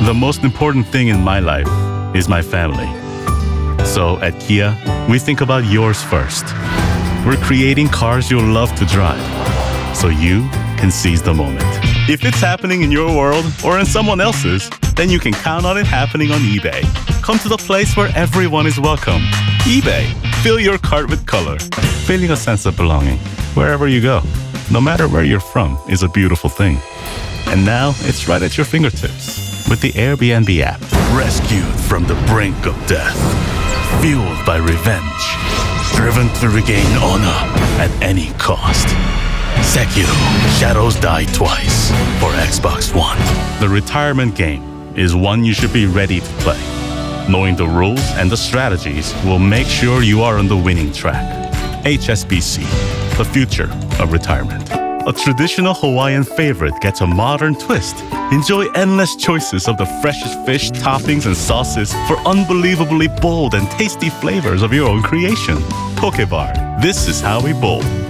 The most important thing in my life is my family. So at Kia, we think about yours first. We're creating cars you'll love to drive, so you can seize the moment. If it's happening in your world or in someone else's, then you can count on it happening on eBay. Come to the place where everyone is welcome. eBay. Fill your cart with color. Feeling a sense of belonging wherever you go, no matter where you're from, is a beautiful thing. And now it's right at your fingertips with the Airbnb app. Rescued from the brink of death. Fueled by revenge. Driven to regain honor at any cost. Sekiro: Shadows Die Twice for Xbox One. The retirement game is one you should be ready to play. Knowing the rules and the strategies will make sure you are on the winning track. HSBC, the future of retirement. A traditional Hawaiian favorite gets a modern twist. Enjoy endless choices of the freshest fish, toppings, and sauces for unbelievably bold and tasty flavors of your own creation. Pokebar, this is how we bowl.